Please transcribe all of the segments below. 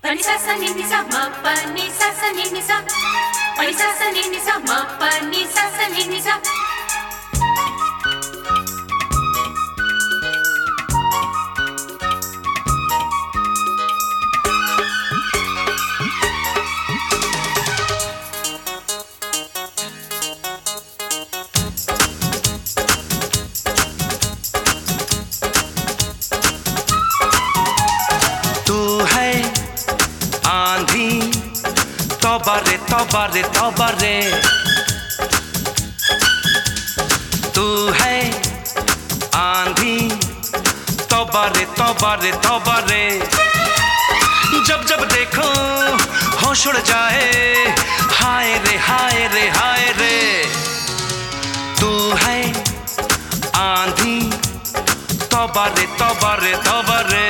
Pani sa sa ni sa ma pa ni sa sa ni sa. Pani sa sa ni sa ma pa ni sa sa ni sa. तौबा रे तौबा रे तौबा रे, तू है आंधी। तौबा रे तौबा रे तौबा रे, जब जब देखो होश उड़ जाए। हाय रे हाय रे हाय रे, तू है आंधी। तौबा रे तौबा रे तौबा रे,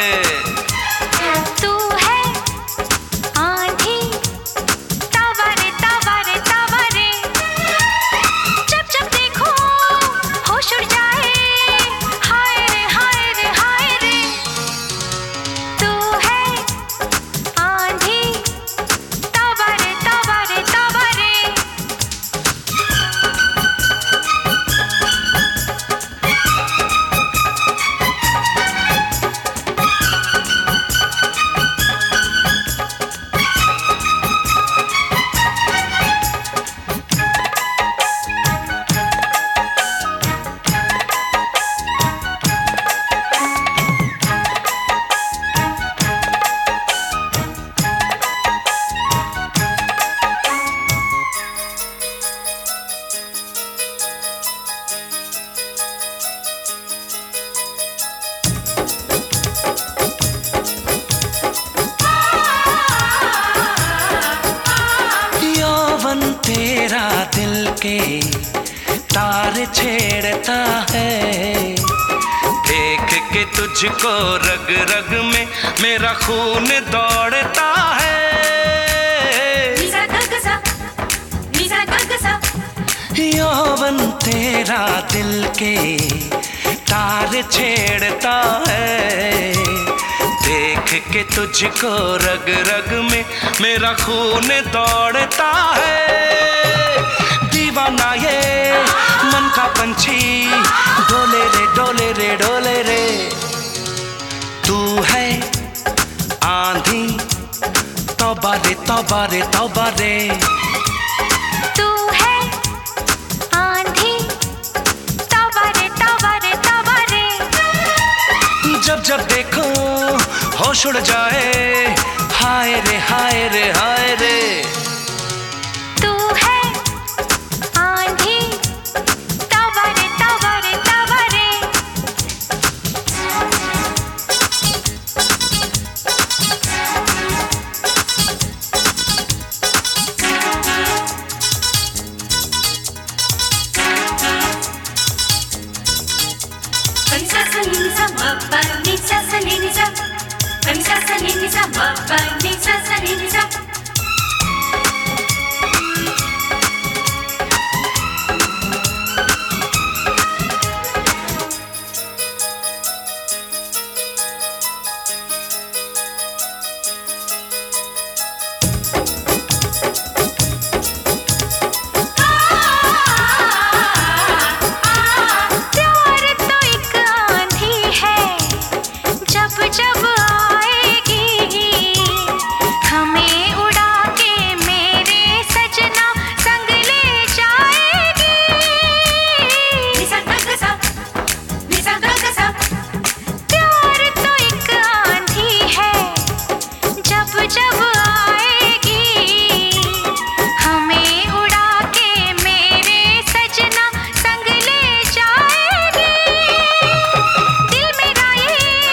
तेरा दिल के तार छेड़ता है। देख के तुझको रग रग में मेरा खून दौड़ता है। यौवन तेरा दिल के तार छेड़ता है। देख के तुझको रग रग में मेरा खून दौड़ता है। दीवाना ये मन का पंछी, डोले रे डोले रे डोले रे। तू है आंधी, तौबा रे तौबा रे तौबा रे। तू है आंधी, तौबा रे तौबा रे तौबा रे। जब जब देखो होश उड़ जाए। हाय रे हाय रे हाय रे, तू है आंधी, तौबा रे तौबा रे तौबा रे। Pani sa sa ni sa ma pa ni sa sa ni sa. Pani sa sa ni sa ma pa ni sa sa ni sa. जब आएगी हमें उड़ा के मेरे सजना संग ले जाएगी। प्यार तो एक आंधी है, जब जब आएगी हमें उड़ा के मेरे सजना संग ले जाएगी। दिल मेरा ये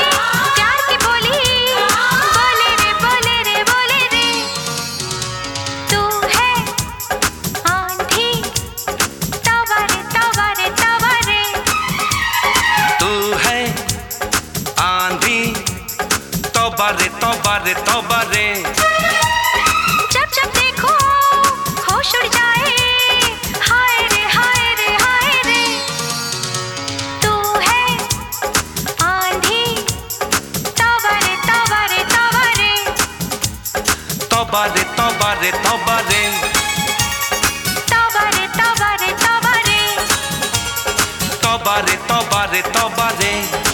तौबा रे तौबा रे तौबा रे। जब जब देखो होश उड़ जाए। हाय रे हाय रे हाय रे, तू है आंधी, तौबा रे तौबा रे तौबा रे। तौबा रे तौबा रे तौबा रे तौबा रे तौबा रे तौबा रे तौबा रे तौबा रे तौबा रे